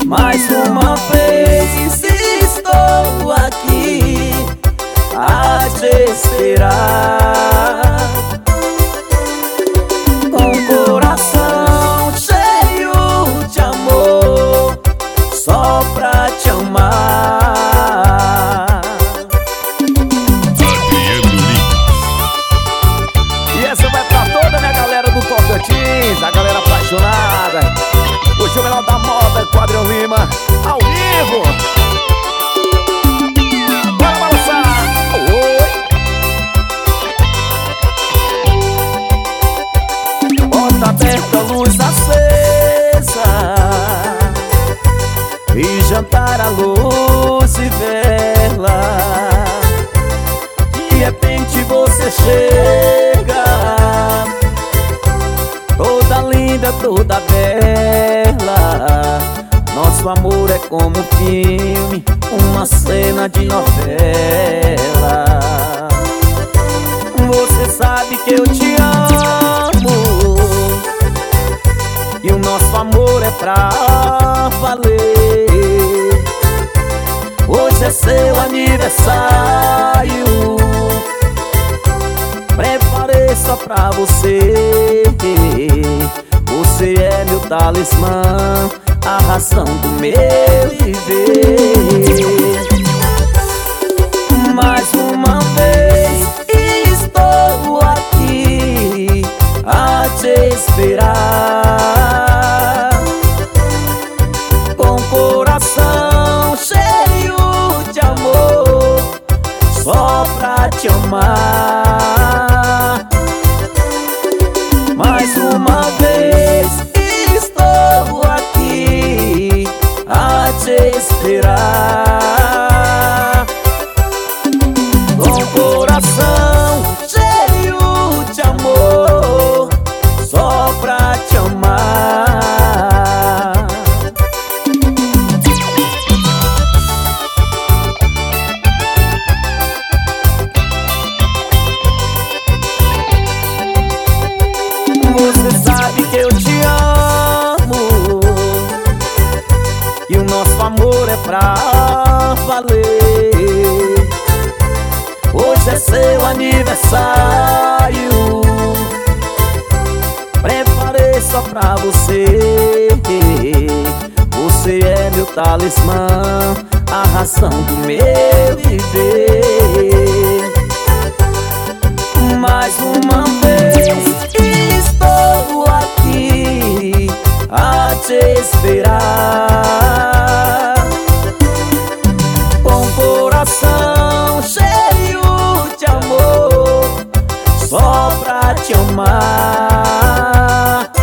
Mais uma vez estou aqui a te esperar, com o coração cheio de amor, só pra te amar. E essa vai pra toda a minha galera do Tocantins, a galera apaixonada. Hoje o melhor da moda, Quadrão Lima, ao vivo. Bora balançar. Oi. Porta aberta, luz acesa, e jantar à luz e vela. De repente você chega, toda linda, toda bela. Nosso amor é como um filme, uma cena de novela. Você sabe que eu te amo, e o nosso amor é pra valer. Hoje é seu aniversário, preparei só pra você. Você é meu talismã, a razão do meu viver. Mais uma vez estou aqui a te esperar, com o coração cheio de amor, só pra te amar. Mais uma vez estou aqui a te esperar, com o coração cheio de amor, só pra te amar. Você sabe que eu te amo, e o nosso amor é pra valer. Hoje é seu aniversário, preparei só pra você. Você é meu talismã, a razão do meu viver. Mais uma vez estou aqui a te esperar, com o coração cheio de amor, só pra te amar.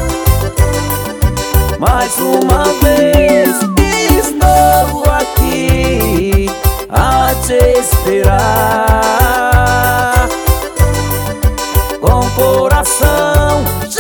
Mais uma vez estou aqui a te esperar, com o coração